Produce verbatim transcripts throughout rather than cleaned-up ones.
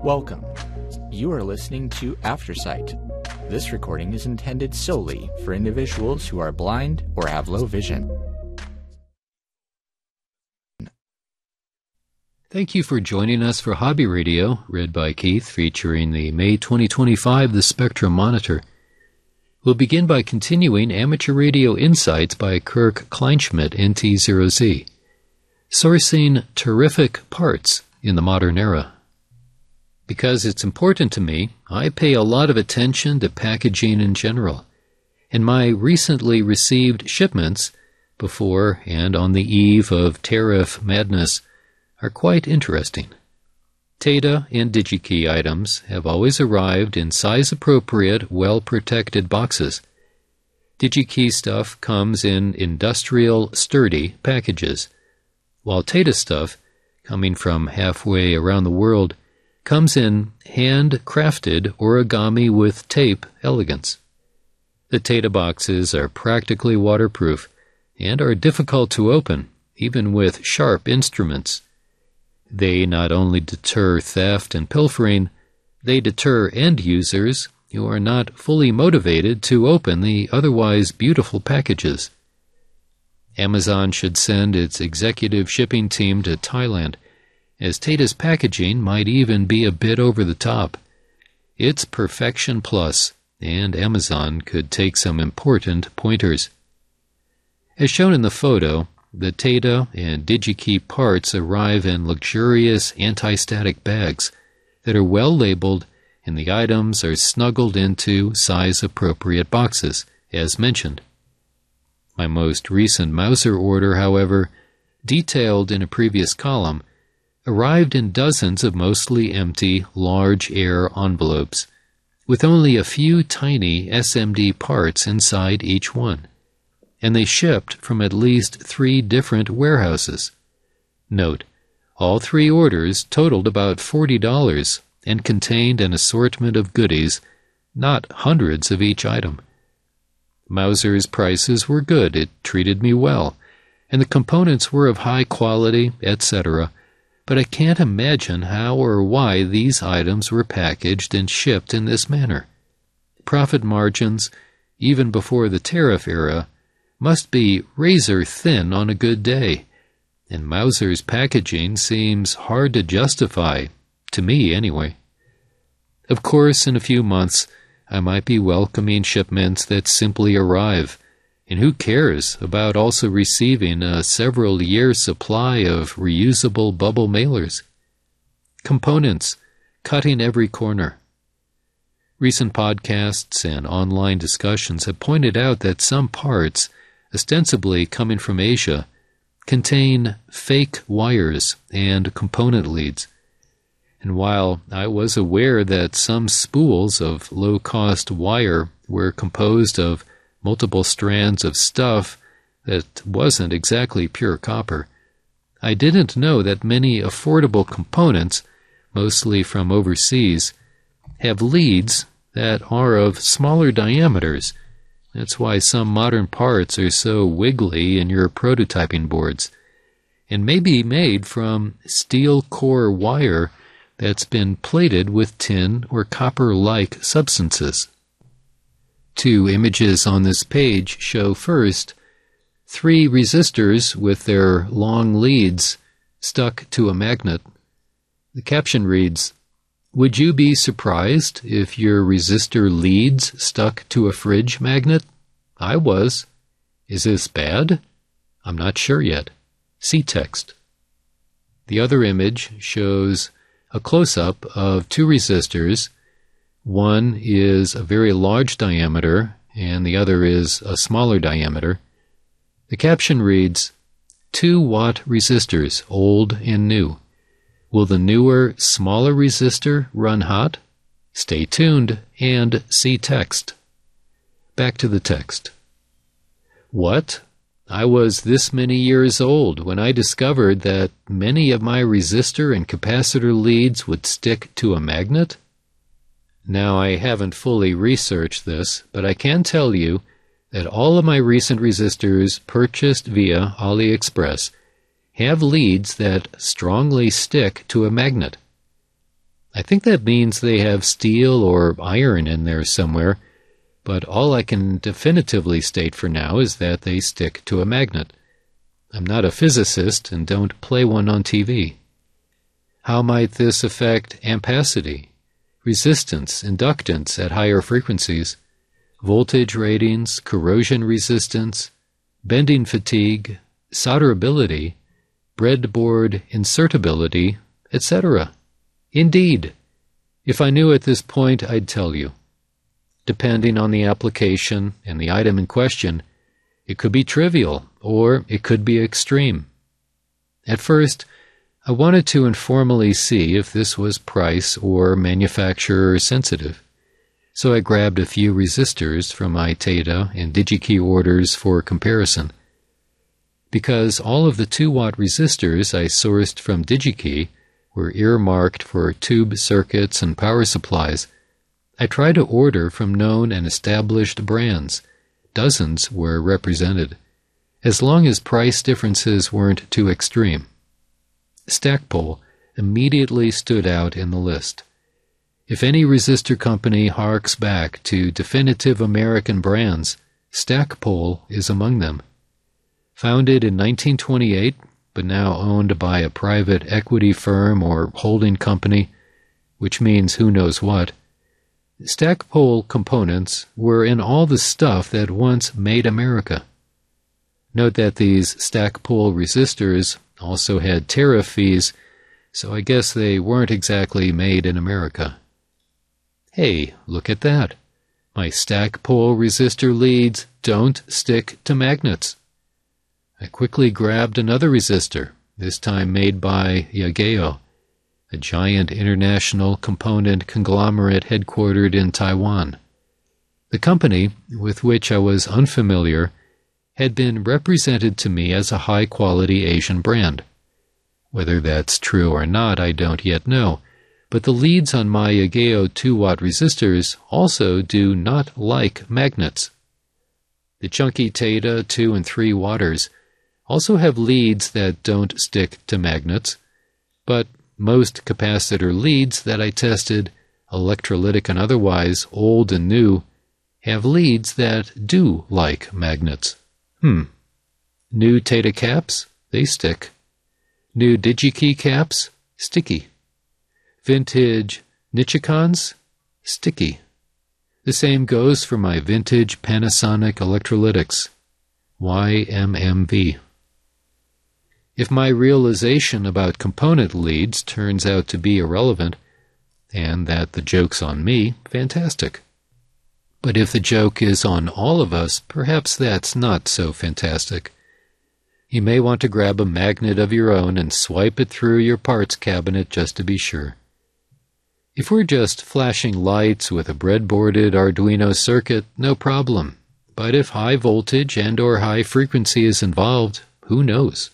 Welcome. You are listening to Aftersight. This recording is intended solely for individuals who are blind or have low vision. Thank you for joining us for Hobby Radio, read by Keith, featuring the May twenty twenty-five The Spectrum Monitor. We'll begin by continuing Amateur Radio Insights by Kirk Kleinschmidt, N T zero Z, sourcing terrific parts in the modern era. Because it's important to me, I pay a lot of attention to packaging in general, and my recently received shipments, before and on the eve of tariff madness, are quite interesting. Tata and DigiKey items have always arrived in size-appropriate, well-protected boxes. DigiKey stuff comes in industrial, sturdy packages, while Tata stuff, coming from halfway around the world, comes in hand-crafted origami with tape elegance. The Tata boxes are practically waterproof and are difficult to open, even with sharp instruments. They not only deter theft and pilfering, they deter end users who are not fully motivated to open the otherwise beautiful packages. Amazon should send its executive shipping team to Thailand, as Tata's packaging might even be a bit over the top. It's perfection plus, and Amazon could take some important pointers. As shown in the photo, the Tata and DigiKey parts arrive in luxurious anti-static bags that are well labeled, and the items are snuggled into size-appropriate boxes, as mentioned. My most recent Mouser order, however, detailed in a previous column, arrived in dozens of mostly empty, large air envelopes, with only a few tiny S M D parts inside each one, and they shipped from at least three different warehouses. Note, all three orders totaled about forty dollars and contained an assortment of goodies, not hundreds of each item. Mouser's prices were good, it treated me well, and the components were of high quality, et cetera, but I can't imagine how or why these items were packaged and shipped in this manner. Profit margins, even before the tariff era, must be razor thin on a good day, and Mouser's packaging seems hard to justify, to me anyway. Of course, in a few months, I might be welcoming shipments that simply arrive, and who cares about also receiving a several-year supply of reusable bubble mailers? Components, cutting every corner. Recent podcasts and online discussions have pointed out that some parts, ostensibly coming from Asia, contain fake wires and component leads. And while I was aware that some spools of low-cost wire were composed of multiple strands of stuff that wasn't exactly pure copper, I didn't know that many affordable components, mostly from overseas, have leads that are of smaller diameters. That's why some modern parts are so wiggly in your prototyping boards, and may be made from steel core wire that's been plated with tin or copper-like substances. Two images on this page show first three resistors with their long leads stuck to a magnet. The caption reads, "Would you be surprised if your resistor leads stuck to a fridge magnet? I was. Is this bad? I'm not sure yet. See text." The other image shows a close-up of two resistors. One is a very large diameter, and the other is a smaller diameter. The caption reads, two watt resistors, old and new. Will the newer, smaller resistor run hot? Stay tuned and see text." Back to the text. What? I was this many years old when I discovered that many of my resistor and capacitor leads would stick to a magnet? Now, I haven't fully researched this, but I can tell you that all of my recent resistors purchased via AliExpress have leads that strongly stick to a magnet. I think that means they have steel or iron in there somewhere, but all I can definitively state for now is that they stick to a magnet. I'm not a physicist and don't play one on T V. How might this affect ampacity, resistance, inductance at higher frequencies, voltage ratings, corrosion resistance, bending fatigue, solderability, breadboard insertability, et cetera? Indeed. If I knew at this point, I'd tell you. Depending on the application and the item in question, it could be trivial or it could be extreme. At first, I wanted to informally see if this was price or manufacturer sensitive, so I grabbed a few resistors from my Tata and DigiKey orders for comparison. Because all of the two watt resistors I sourced from DigiKey were earmarked for tube circuits and power supplies, I tried to order from known and established brands. Dozens were represented, as long as price differences weren't too extreme. Stackpole immediately stood out in the list. If any resistor company harks back to definitive American brands, Stackpole is among them. Founded in nineteen twenty-eight, but now owned by a private equity firm or holding company, which means who knows what, Stackpole components were in all the stuff that once made America. Note that these Stackpole resistors also had tariff fees, so I guess they weren't exactly made in America. Hey, look at that. My Stackpole resistor leads don't stick to magnets. I quickly grabbed another resistor, this time made by Yageo, a giant international component conglomerate headquartered in Taiwan. The company, with which I was unfamiliar, had been represented to me as a high-quality Asian brand. Whether that's true or not, I don't yet know, but the leads on my Yageo two watt resistors also do not like magnets. The chunky Tata two and three watters also have leads that don't stick to magnets, but most capacitor leads that I tested, electrolytic and otherwise, old and new, have leads that do like magnets. Hmm. New Tata caps? They stick. New DigiKey caps? Sticky. Vintage Nichicons? Sticky. The same goes for my vintage Panasonic electrolytics. Y M M V. If my realization about component leads turns out to be irrelevant, and that the joke's on me, fantastic. But if the joke is on all of us, perhaps that's not so fantastic. You may want to grab a magnet of your own and swipe it through your parts cabinet just to be sure. If we're just flashing lights with a breadboarded Arduino circuit, no problem. But if high voltage and or high frequency is involved, who knows?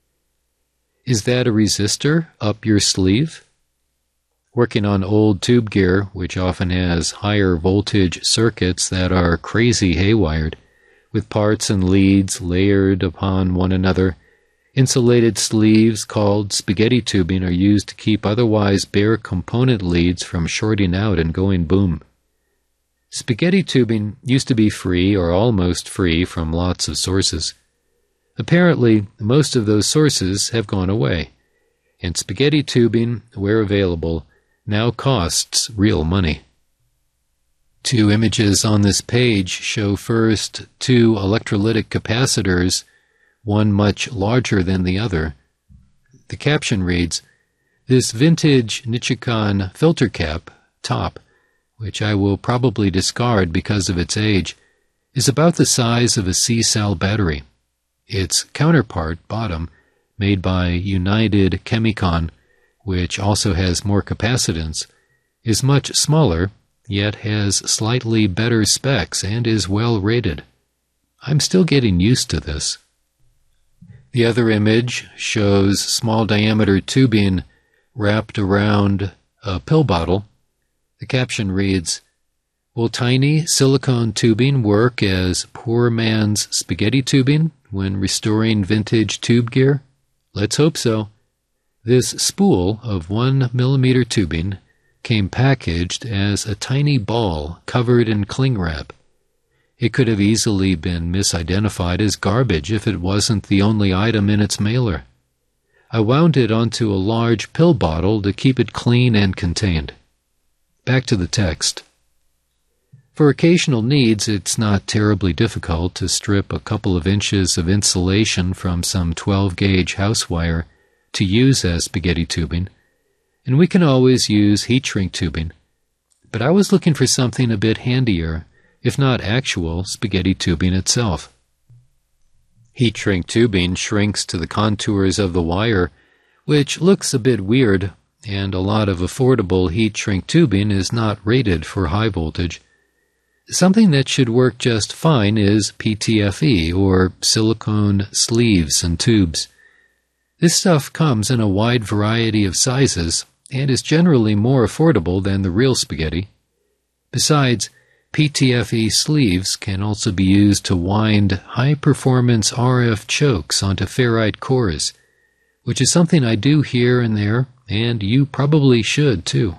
Is that a resistor up your sleeve? Working on old tube gear, which often has higher voltage circuits that are crazy haywired, with parts and leads layered upon one another, insulated sleeves called spaghetti tubing are used to keep otherwise bare component leads from shorting out and going boom. Spaghetti tubing used to be free or almost free from lots of sources. Apparently, most of those sources have gone away, and spaghetti tubing, where available, now costs real money. Two images on this page show first two electrolytic capacitors, one much larger than the other. The caption reads, "This vintage Nichicon filter cap, top, which I will probably discard because of its age, is about the size of a C-cell battery. Its counterpart, bottom, made by United Chemicon, which also has more capacitance, is much smaller, yet has slightly better specs and is well rated. I'm still getting used to this." The other image shows small diameter tubing wrapped around a pill bottle. The caption reads, "Will tiny silicone tubing work as poor man's spaghetti tubing when restoring vintage tube gear? Let's hope so." This spool of one millimeter tubing came packaged as a tiny ball covered in cling wrap. It could have easily been misidentified as garbage if it wasn't the only item in its mailer. I wound it onto a large pill bottle to keep it clean and contained. Back to the text. For occasional needs, it's not terribly difficult to strip a couple of inches of insulation from some twelve gauge house wire to use as spaghetti tubing, and we can always use heat shrink tubing. But I was looking for something a bit handier, if not actual spaghetti tubing itself. Heat shrink tubing shrinks to the contours of the wire, which looks a bit weird, and a lot of affordable heat shrink tubing is not rated for high voltage. Something that should work just fine is P T F E, or silicone sleeves and tubes. This stuff comes in a wide variety of sizes and is generally more affordable than the real spaghetti. Besides, P T F E sleeves can also be used to wind high-performance R F chokes onto ferrite cores, which is something I do here and there, and you probably should too.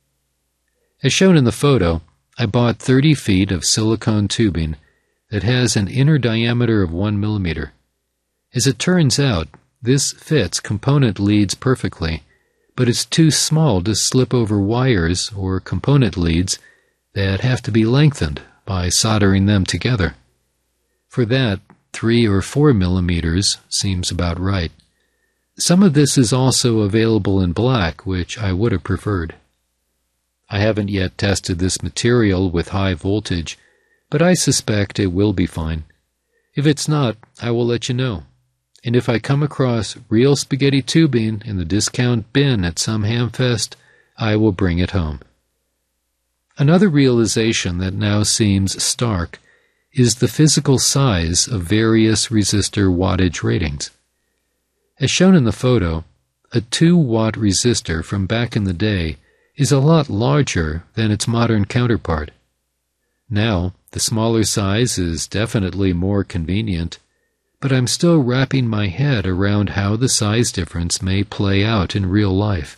As shown in the photo, I bought thirty feet of silicone tubing that has an inner diameter of one millimeter. As it turns out, this fits component leads perfectly, but it's too small to slip over wires or component leads that have to be lengthened by soldering them together. For that, three or four millimeters seems about right. Some of this is also available in black, which I would have preferred. I haven't yet tested this material with high voltage, but I suspect it will be fine. If it's not, I will let you know. And if I come across real spaghetti tubing in the discount bin at some hamfest, I will bring it home. Another realization that now seems stark is the physical size of various resistor wattage ratings. As shown in the photo, a two watt resistor from back in the day is a lot larger than its modern counterpart. Now, the smaller size is definitely more convenient, but I'm still wrapping my head around how the size difference may play out in real life.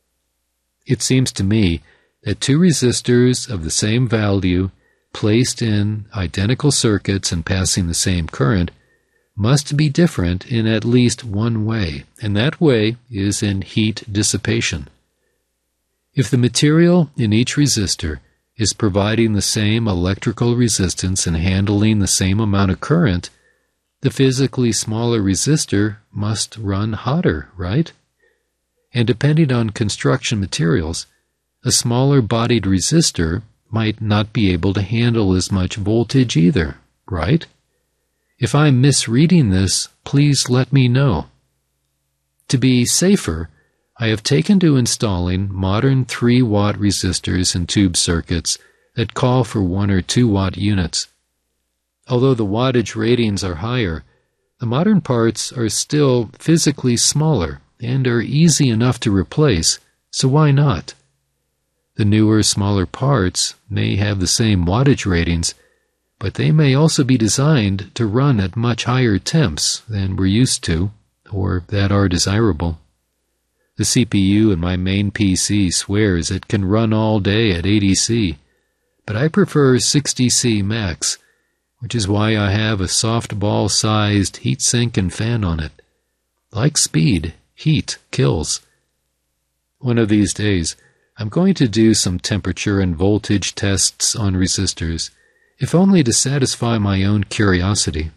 It seems to me that two resistors of the same value, placed in identical circuits and passing the same current, must be different in at least one way, and that way is in heat dissipation. If the material in each resistor is providing the same electrical resistance and handling the same amount of current, the physically smaller resistor must run hotter, right? And depending on construction materials, a smaller-bodied resistor might not be able to handle as much voltage either, right? If I'm misreading this, please let me know. To be safer, I have taken to installing modern three watt resistors and tube circuits that call for one or two watt units. Although the wattage ratings are higher, the modern parts are still physically smaller and are easy enough to replace, so why not? The newer, smaller parts may have the same wattage ratings, but they may also be designed to run at much higher temps than we're used to, or that are desirable. The C P U in my main P C swears it can run all day at eighty C, but I prefer sixty C max, which is why I have a softball-sized heatsink and fan on it. Like speed, heat kills. One of these days, I'm going to do some temperature and voltage tests on resistors, if only to satisfy my own curiosity.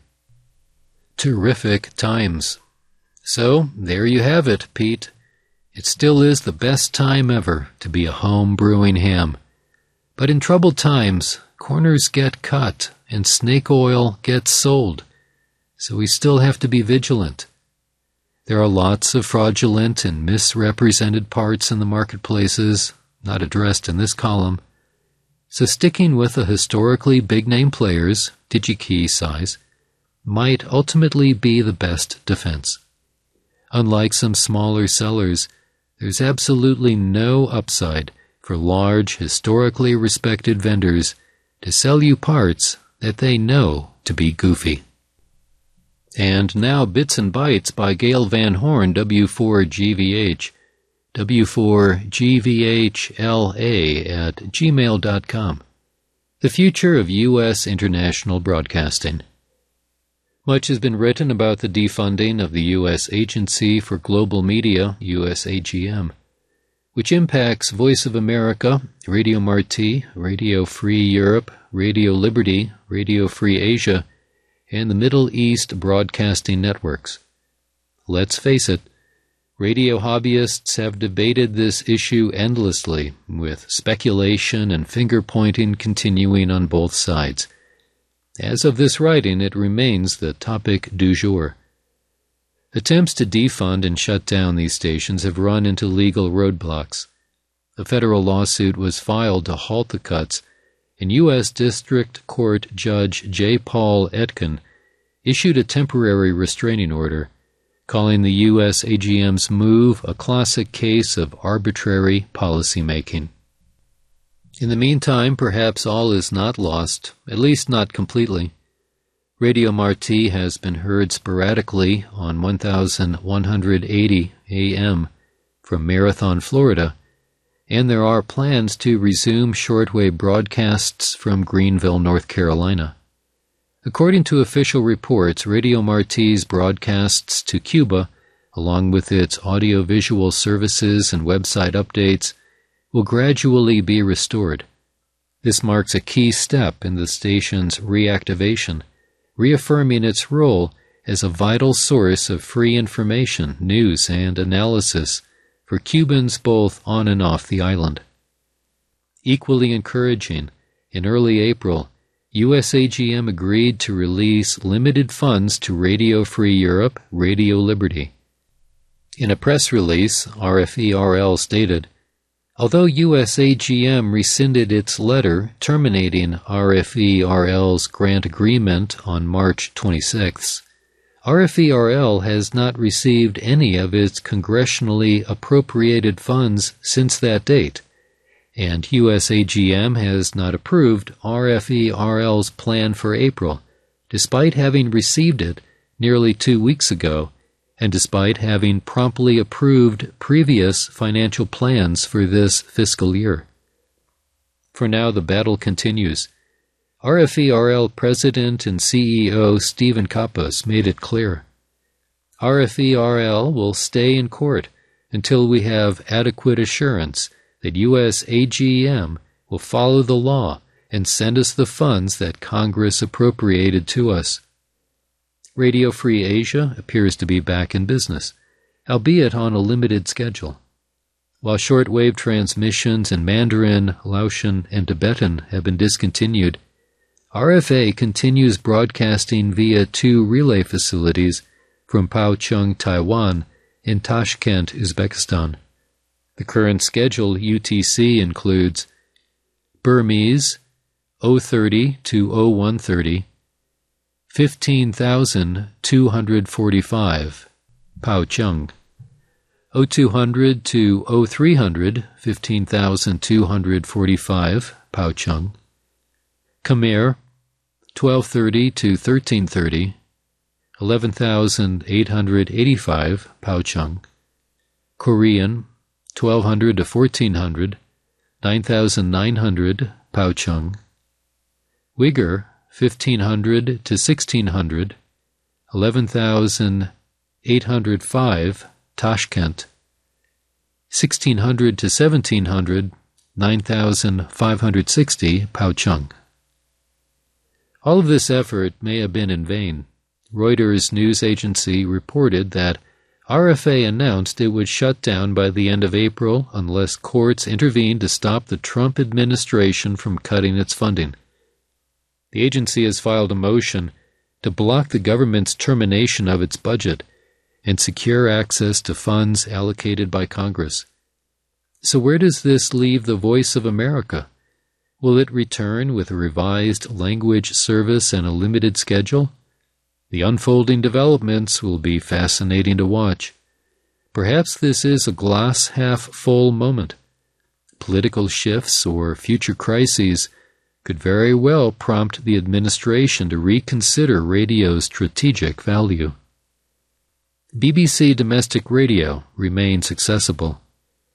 Terrific times. So, there you have it, Pete. It still is the best time ever to be a home brewing ham. But in troubled times, corners get cut and snake oil gets sold, so we still have to be vigilant. There are lots of fraudulent and misrepresented parts in the marketplaces, not addressed in this column, so sticking with the historically big-name players, DigiKey size, might ultimately be the best defense. Unlike some smaller sellers, there's absolutely no upside for large, historically respected vendors to sell you parts that they know to be goofy. And now Bits and Bytes by Gail Van Horn, W four G V H. W four G V H L A at gmail dot com. The future of U S international broadcasting. Much has been written about the defunding of the U S Agency for Global Media, U S A G M, which impacts Voice of America, Radio Marti, Radio Free Europe, Radio Liberty, Radio Free Asia, and the Middle East broadcasting networks. Let's face it, radio hobbyists have debated this issue endlessly, with speculation and finger-pointing continuing on both sides. As of this writing, it remains the topic du jour. Attempts to defund and shut down these stations have run into legal roadblocks. A federal lawsuit was filed to halt the cuts, and U S District Court Judge J. Paul Etkin issued a temporary restraining order, calling the U S A G M's move a classic case of arbitrary policymaking. In the meantime, perhaps all is not lost, at least not completely. Radio Marti has been heard sporadically on eleven eighty A M from Marathon, Florida, and there are plans to resume shortwave broadcasts from Greenville, North Carolina. According to official reports, Radio Marti's broadcasts to Cuba, along with its audiovisual services and website updates, will gradually be restored. This marks a key step in the station's reactivation, reaffirming its role as a vital source of free information, news, and analysis for Cubans both on and off the island. Equally encouraging, in early April, U S A G M agreed to release limited funds to Radio Free Europe, Radio Liberty. In a press release, R F E R L stated, although U S A G M rescinded its letter terminating R F E R L's grant agreement on March twenty-sixth, R F E R L has not received any of its congressionally appropriated funds since that date, and U S A G M has not approved R F E R L's plan for April, despite having received it nearly two weeks ago, and despite having promptly approved previous financial plans for this fiscal year. For now, the battle continues. R F E R L President and C E O Stephen Kappas made it clear. R F E R L will stay in court until we have adequate assurance that U S A G M will follow the law and send us the funds that Congress appropriated to us. Radio Free Asia appears to be back in business, albeit on a limited schedule. While shortwave transmissions in Mandarin, Laotian, and Tibetan have been discontinued, R F A continues broadcasting via two relay facilities from Paochung, Taiwan, and Tashkent, Uzbekistan. The current schedule U T C includes Burmese oh thirty to oh one thirty, fifteen thousand two hundred forty-five, Paochung, oh two hundred to oh three hundred, fifteen thousand two hundred forty-five, Paochung, Khmer, twelve thirty to thirteen thirty, eleven thousand eight hundred eighty-five, Paochung, Korean, twelve hundred to fourteen hundred, nine thousand nine hundred, Paochung, Uyghur, fifteen hundred to sixteen hundred, eleven thousand eight hundred five, Tashkent, sixteen hundred to seventeen hundred, nine thousand five hundred sixty, Paochung. All of this effort may have been in vain. Reuters news agency reported that R F A announced it would shut down by the end of April unless courts intervened to stop the Trump administration from cutting its funding. The agency has filed a motion to block the government's termination of its budget and secure access to funds allocated by Congress. So where does this leave the Voice of America? Will it return with a revised language service and a limited schedule? The unfolding developments will be fascinating to watch. Perhaps this is a glass-half-full moment. Political shifts or future crises could very well prompt the administration to reconsider radio's strategic value. B B C domestic radio remains accessible.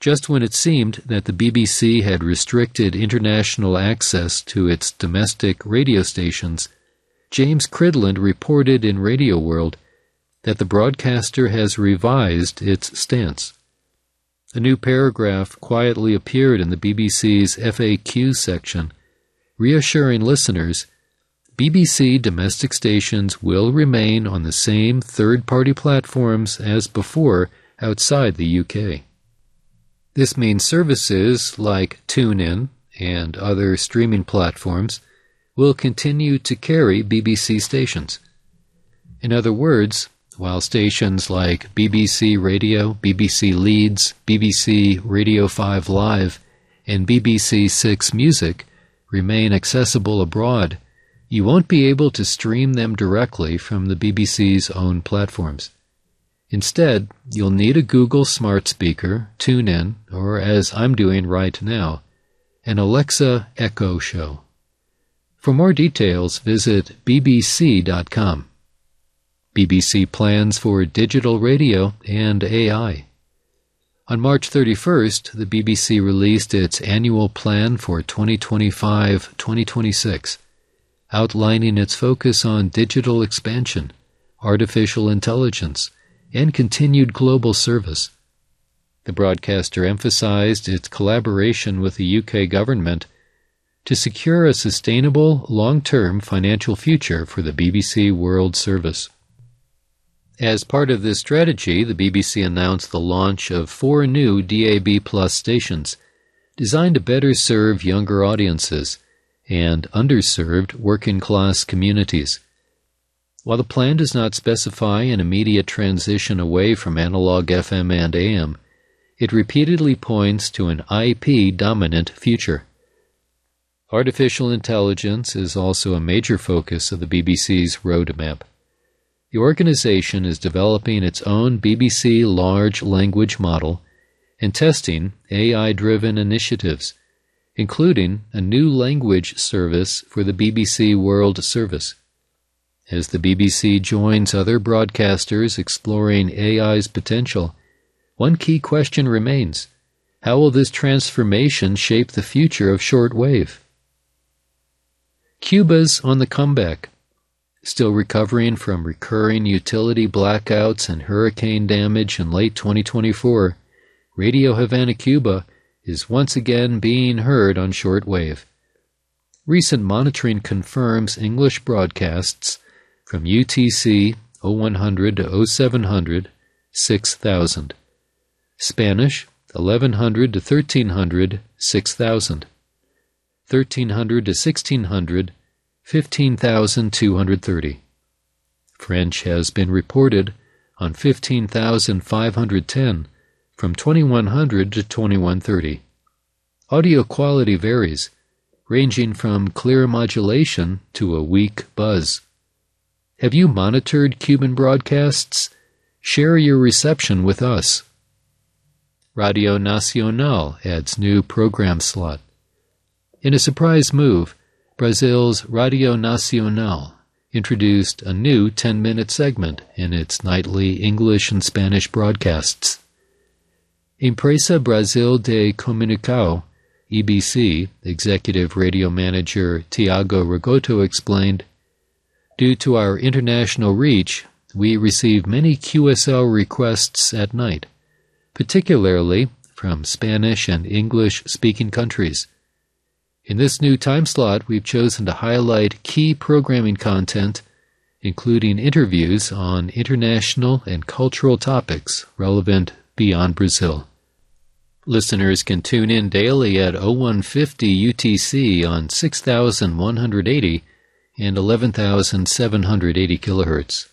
Just when it seemed that the B B C had restricted international access to its domestic radio stations, James Cridland reported in Radio World that the broadcaster has revised its stance. A new paragraph quietly appeared in the B B C's F A Q section, reassuring listeners B B C domestic stations will remain on the same third-party platforms as before outside the U K. This means services like TuneIn and other streaming platforms will continue to carry B B C stations. In other words, while stations like B B C Radio, B B C Leeds, B B C Radio five Live, and B B C Six Music remain accessible abroad, you won't be able to stream them directly from the B B C's own platforms. Instead, you'll need a Google smart speaker, TuneIn, or as I'm doing right now, an Alexa Echo Show. For more details, visit b b c dot com. B B C plans for digital radio and A I. On March thirty-first, the B B C released its annual plan for twenty twenty-five to twenty twenty-six, outlining its focus on digital expansion, artificial intelligence, and continued global service. The broadcaster emphasized its collaboration with the U K government to secure a sustainable, long-term financial future for the B B C World Service. As part of this strategy, the B B C announced the launch of four new D A B Plus stations designed to better serve younger audiences and underserved working-class communities. While the plan does not specify an immediate transition away from analog F M and A M, it repeatedly points to an I P-dominant future. Artificial intelligence is also a major focus of the B B C's roadmap. The organization is developing its own B B C large language model and testing A I-driven initiatives, including a new language service for the B B C World Service. As the B B C joins other broadcasters exploring A I's potential, one key question remains: how will this transformation shape the future of shortwave? Cuba's on the comeback. Still recovering from recurring utility blackouts and hurricane damage in late twenty twenty-four, Radio Havana, Cuba is once again being heard on shortwave. Recent monitoring confirms English broadcasts from U T C oh one hundred to oh seven hundred, six thousand. Spanish, eleven hundred to thirteen hundred, six thousand. thirteen hundred to sixteen hundred, fifteen thousand two hundred thirty. French has been reported on fifteen thousand five hundred ten, from twenty-one hundred to twenty-one thirty. Audio quality varies, ranging from clear modulation to a weak buzz. Have you monitored Cuban broadcasts? Share your reception with us. Radio Nacional adds new program slot. In a surprise move, Brazil's Radio Nacional introduced a new ten-minute segment in its nightly English and Spanish broadcasts. Empresa Brasil de Comunicação, E B C, Executive Radio Manager Tiago Rigoto explained, "Due to our international reach, we receive many Q S L requests at night, particularly from Spanish and English-speaking countries. In this new time slot, we've chosen to highlight key programming content, including interviews on international and cultural topics relevant beyond Brazil. Listeners can tune in daily at oh one fifty U T C on six thousand one hundred eighty and eleven thousand seven hundred eighty kilohertz.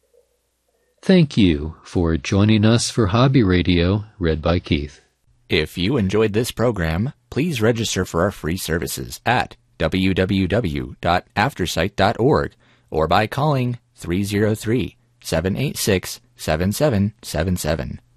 Thank you for joining us for Hobby Radio, read by Keith. If you enjoyed this program, please register for our free services at w w w dot aftersight dot org or by calling three oh three, seven eight six, seven seven seven seven.